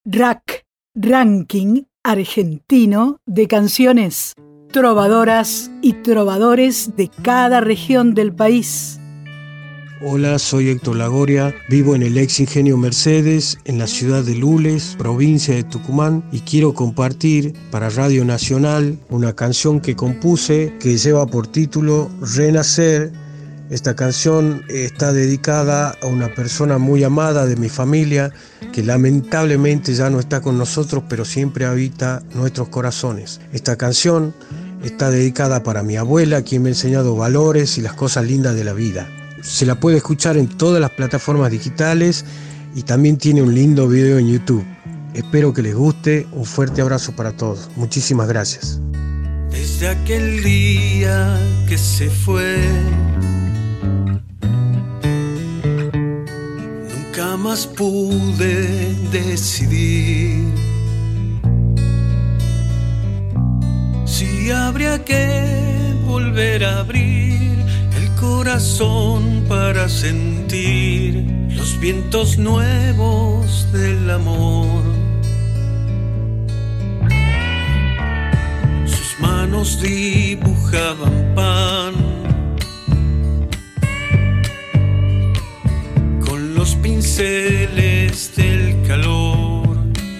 RAC, Ranking Argentino de Canciones. Trovadoras y trovadores de cada región del país. Hola, soy Héctor Lagoria, vivo en el ex Ingenio Mercedes, en la ciudad de Lules, provincia de Tucumán, y quiero compartir para Radio Nacional una canción que compuse que lleva por título Renacer. Esta canción está dedicada a una persona muy amada de mi familia que lamentablemente ya no está con nosotros, pero siempre habita nuestros corazones. Esta canción está dedicada para mi abuela, quien me ha enseñado valores y las cosas lindas de la vida. Se la puede escuchar en todas las plataformas digitales y también tiene un lindo video en YouTube. Espero que les guste. Un fuerte abrazo para todos. Muchísimas gracias. Desde aquel día que se fue, nunca más pude decidir si habría que volver a abrir el corazón para sentir los vientos nuevos del amor. Sus manos dibujaban pan con los pinceles del calor.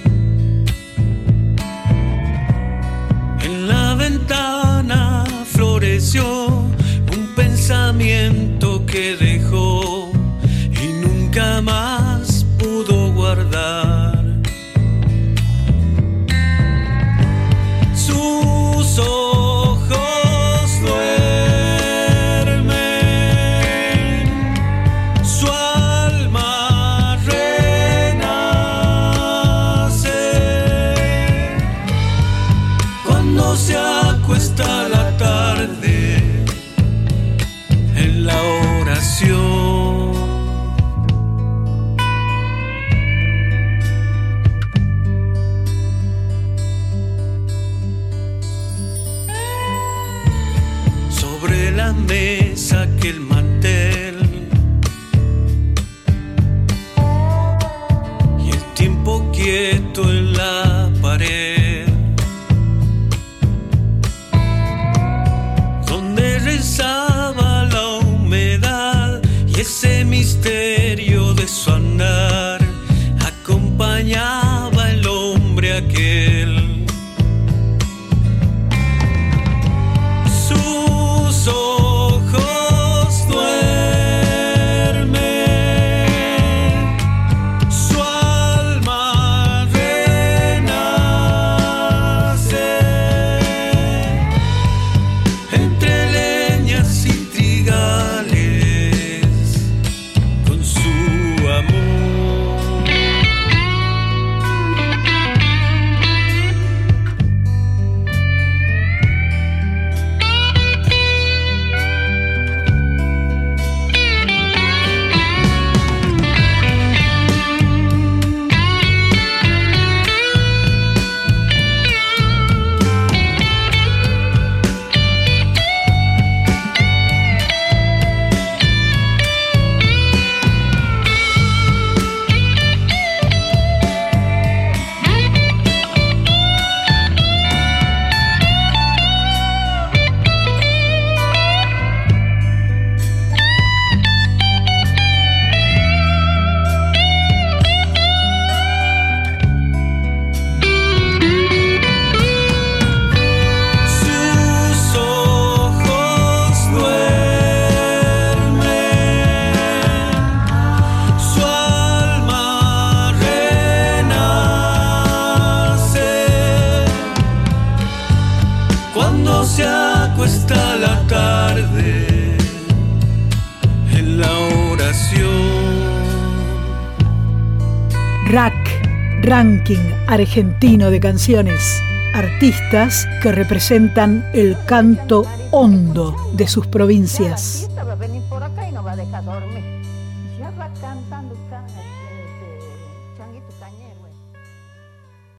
En la ventana floreció un pensamiento que dejó y nunca más pudo guardar. Sus ojos duermen, su alma renace cuando se acuesta la tarde en la oración. Sobre la mesa aquel mantel y el tiempo quieto en la pared, donde rezaba la humedad y ese misterio de su andar acompañaba el hombre aquel. Sus ojos duermen, su alma renace entre leñas y trigales con su amor. Sus ojos duermen, su alma renace cuando se acuesta la tarde en la oración. RAC, Ranking Argentino de Canciones. Artistas que representan el canto hondo de sus provincias.